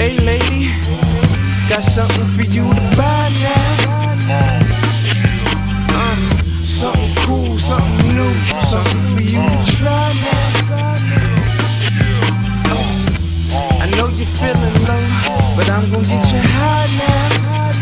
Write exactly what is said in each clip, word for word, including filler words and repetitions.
Hey lady, got something for you to buy now. Uh, something cool, something new, something for you to try now. Uh, I know you're feeling low, but I'm gonna get you high now.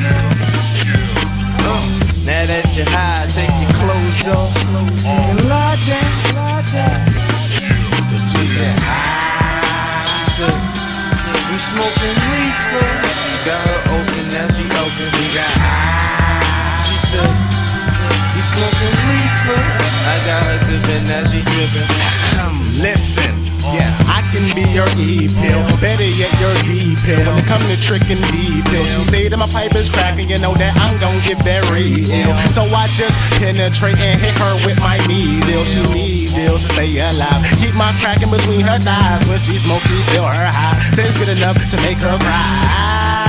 Uh, now that you're high, take your clothes off and lie down. She said, we smoking reefer. Got her open, now she open. We got high. She said, we smoking reefer. I got her sipping, now she dripping. Listen, yeah, I can be your E-pill, better yet your D-pill. When it come to tricking D-pill, she say that my pipe is cracking, you know that I'm gon' get very ill. So I just penetrate and hit her with my needle. She need deals to stay alive. Keep my crack in between her thighs. When she smokes, she feel her high. Tastes good enough to make her cry.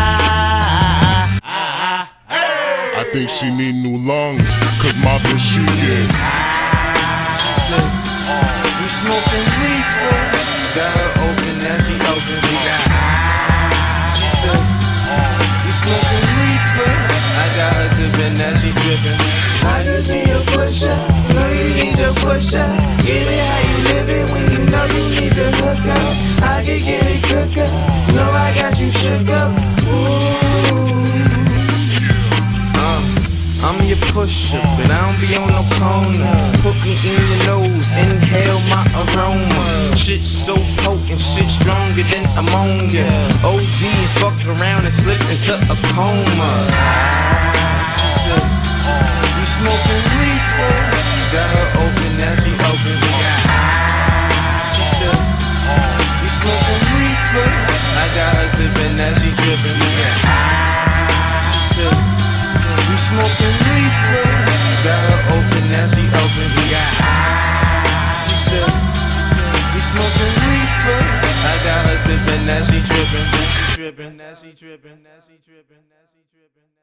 I think she need new lungs, cause my bitch she get. She said, we smoking reefer. Got her open, now she open. We got high. She said, we smoking reefer. I got her sipping, now she dripping. I could be a pusher, know you need your pusher. Get it how you live it when you know you need the hook up. I can get it cook up, know I got you shook up. Ooh. I'm your pusher, but I don't be on no corner. Put me in your nose, inhale my aroma. Shit so potent, shit stronger than ammonia. O D and fuck around and slip into a coma. She said, we smoking reefer. Got her open, now she open. We got high. She said, we smoking reefer. I got her sipping, now she dripping. We got high. She said, we smoking reefer. Got her open, now she open. We got high. She said, we smoking reefer. I got her sipping, now she tripping. Now she tripping, now she tripping, now she tripping, now she tripping.